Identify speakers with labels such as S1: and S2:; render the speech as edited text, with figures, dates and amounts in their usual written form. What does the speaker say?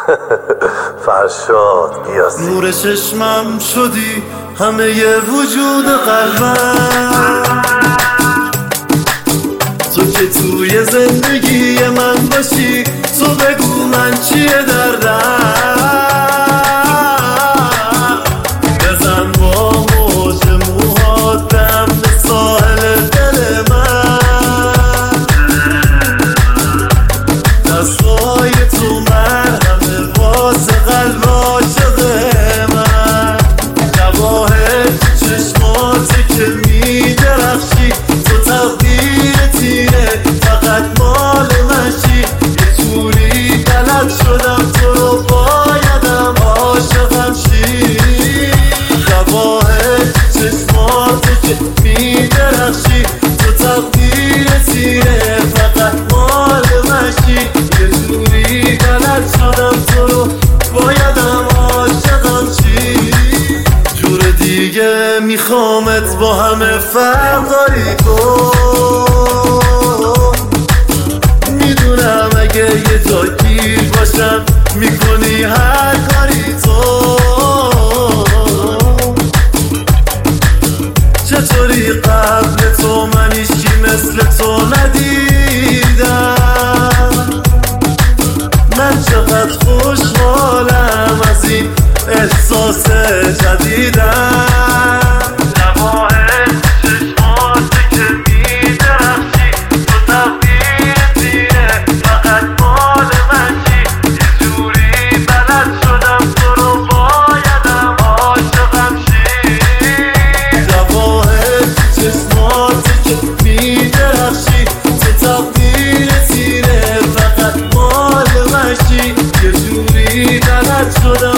S1: فرشاد قیاسی.
S2: نور چشمم شدی همه ی وجود قلبم، تو که توی زندگی من باشی، تو بگو من چیه دردم. بزن با موج موهات دم به ساحل دل من، دستای تو مرهم واسه قلب عاشق من. جواهر چشماتی که میدرخشی، تو تقدیرتیه فقط مال منشی. یه جوری بلد شدم تو رو بایدم عاشقم شی. جواهر چشماتی که میدرخشی، تو تقدیرتیه فقط مال منشی. یه جوری بلد شدم تو رو بایدم عاشقم شی. جور دیگه میخوامت با همه فرق داری تو، میدونم اگه یه جا گیر باشم میکنی هر کاری تو. چطوری قبل تو من هیچی مثل تو ندیدم، من چقدر خوشحالم از این احساس جدیدم. جواهر چشماتی که میدرخشی، تو تقدیرتیه فقط مال منشی. یه جوری بلد شدم تو رو بایدم عاشقم شی. جواهر چشماتی که میدرخشی، تو تقدیرتیه فقط مال منشی. یه جوری بلد شدم